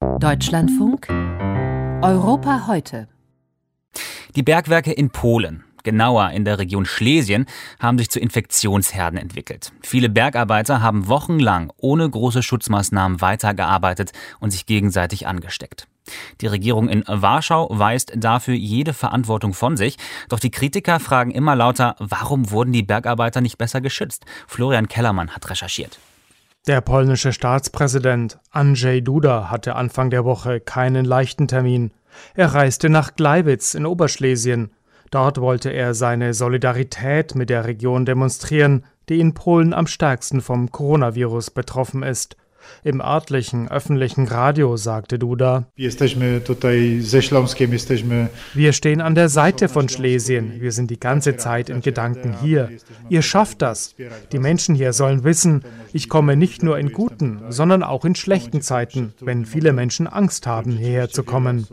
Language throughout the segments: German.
Deutschlandfunk Europa heute. Die Bergwerke in Polen, genauer in der Region Schlesien, haben sich zu Infektionsherden entwickelt. Viele Bergarbeiter haben wochenlang ohne große Schutzmaßnahmen weitergearbeitet und sich gegenseitig angesteckt. Die Regierung in Warschau weist dafür jede Verantwortung von sich. Doch die Kritiker fragen immer lauter, warum wurden die Bergarbeiter nicht besser geschützt? Florian Kellermann hat recherchiert. Der polnische Staatspräsident Andrzej Duda hatte Anfang der Woche keinen leichten Termin. Er reiste nach Gleiwitz in Oberschlesien. Dort wollte er seine Solidarität mit der Region demonstrieren, die in Polen am stärksten vom Coronavirus betroffen ist. Im örtlichen öffentlichen Radio sagte Duda: Wir stehen an der Seite von Schlesien. Wir sind die ganze Zeit in Gedanken hier. Ihr schafft das. Die Menschen hier sollen wissen, ich komme nicht nur in guten, sondern auch in schlechten Zeiten, wenn viele Menschen Angst haben, hierher zu kommen.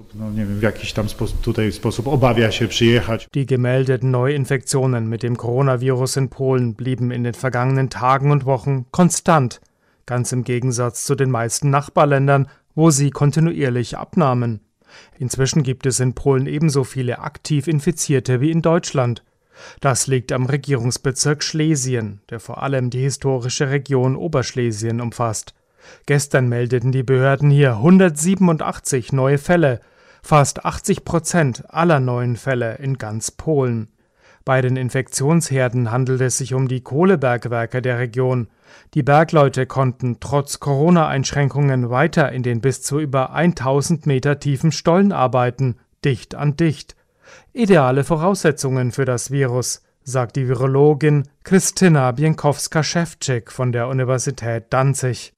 Die gemeldeten Neuinfektionen mit dem Coronavirus in Polen blieben in den vergangenen Tagen und Wochen konstant. Ganz im Gegensatz zu den meisten Nachbarländern, wo sie kontinuierlich abnahmen. Inzwischen gibt es in Polen ebenso viele aktiv Infizierte wie in Deutschland. Das liegt am Regierungsbezirk Schlesien, der vor allem die historische Region Oberschlesien umfasst. Gestern meldeten die Behörden hier 187 neue Fälle, fast 80% aller neuen Fälle in ganz Polen. Bei den Infektionsherden handelt es sich um die Kohlebergwerke der Region. Die Bergleute konnten trotz Corona-Einschränkungen weiter in den bis zu über 1000 Meter tiefen Stollen arbeiten, dicht an dicht. Ideale Voraussetzungen für das Virus, sagt die Virologin Krystyna Bienkowska-Szewczyk von der Universität Danzig.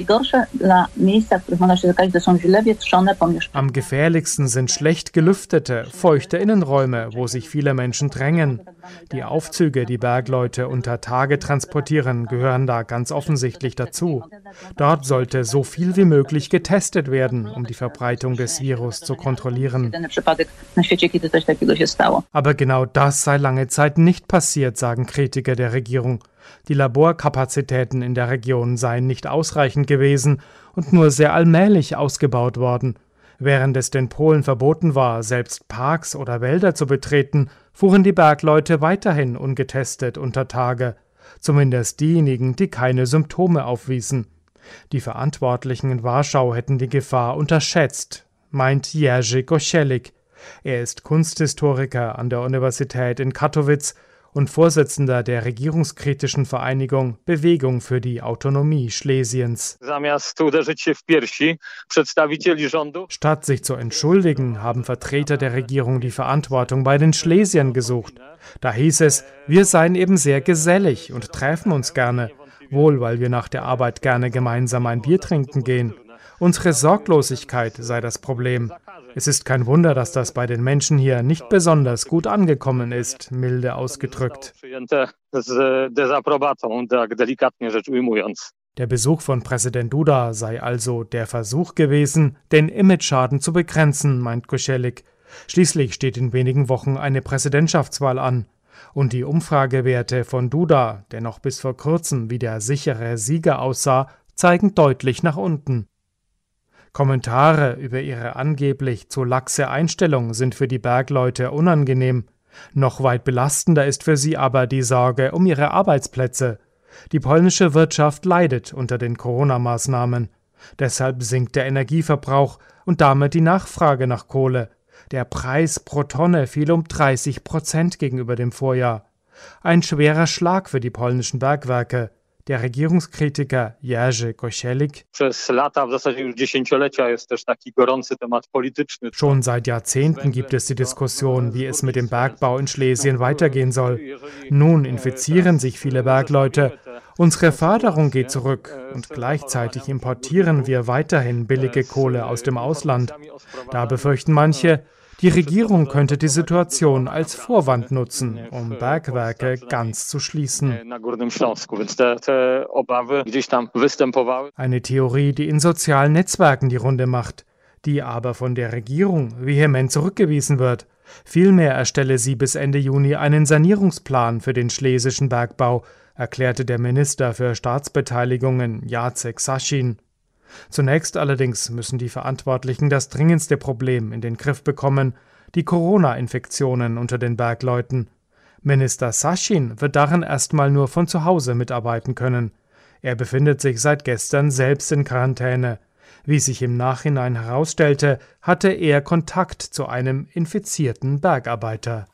Am gefährlichsten sind schlecht gelüftete, feuchte Innenräume, wo sich viele Menschen drängen. Die Aufzüge, die Bergleute unter Tage transportieren, gehören da ganz offensichtlich dazu. Dort sollte so viel wie möglich getestet werden, um die Verbreitung des Virus zu kontrollieren. Aber genau das sei lange Zeit nicht passiert, sagen Kritiker der Regierung. Die Laborkapazitäten in der Region seien nicht ausreichend gewesen und nur sehr allmählich ausgebaut worden. Während es den Polen verboten war, selbst Parks oder Wälder zu betreten, fuhren die Bergleute weiterhin ungetestet unter Tage. Zumindest diejenigen, die keine Symptome aufwiesen. Die Verantwortlichen in Warschau hätten die Gefahr unterschätzt, meint Jerzy Kościelek. Er ist Kunsthistoriker an der Universität in Katowice und Vorsitzender der regierungskritischen Vereinigung Bewegung für die Autonomie Schlesiens. Statt sich zu entschuldigen, haben Vertreter der Regierung die Verantwortung bei den Schlesiern gesucht. Da hieß es, wir seien eben sehr gesellig und treffen uns gerne, wohl weil wir nach der Arbeit gerne gemeinsam ein Bier trinken gehen. Unsere Sorglosigkeit sei das Problem. Es ist kein Wunder, dass das bei den Menschen hier nicht besonders gut angekommen ist, milde ausgedrückt. Der Besuch von Präsident Duda sei also der Versuch gewesen, den Imageschaden zu begrenzen, meint Kościelek. Schließlich steht in wenigen Wochen eine Präsidentschaftswahl an. Und die Umfragewerte von Duda, der noch bis vor kurzem wie der sichere Sieger aussah, zeigen deutlich nach unten. Kommentare über ihre angeblich zu laxe Einstellung sind für die Bergleute unangenehm. Noch weit belastender ist für sie aber die Sorge um ihre Arbeitsplätze. Die polnische Wirtschaft leidet unter den Corona-Maßnahmen. Deshalb sinkt der Energieverbrauch und damit die Nachfrage nach Kohle. Der Preis pro Tonne fiel um 30% gegenüber dem Vorjahr. Ein schwerer Schlag für die polnischen Bergwerke. Der Regierungskritiker Jerzy Kościelek: Schon seit Jahrzehnten gibt es die Diskussion, wie es mit dem Bergbau in Schlesien weitergehen soll. Nun infizieren sich viele Bergleute. Unsere Förderung geht zurück und gleichzeitig importieren wir weiterhin billige Kohle aus dem Ausland. Da befürchten manche, die Regierung könnte die Situation als Vorwand nutzen, um Bergwerke ganz zu schließen. Eine Theorie, die in sozialen Netzwerken die Runde macht, die aber von der Regierung vehement zurückgewiesen wird. Vielmehr erstelle sie bis Ende Juni einen Sanierungsplan für den schlesischen Bergbau, erklärte der Minister für Staatsbeteiligungen Jacek Sasin. Zunächst allerdings müssen die Verantwortlichen das dringendste Problem in den Griff bekommen: die Corona-Infektionen unter den Bergleuten. Minister Sasin wird darin erstmal nur von zu Hause mitarbeiten können. Er befindet sich seit gestern selbst in Quarantäne. Wie sich im Nachhinein herausstellte, hatte er Kontakt zu einem infizierten Bergarbeiter.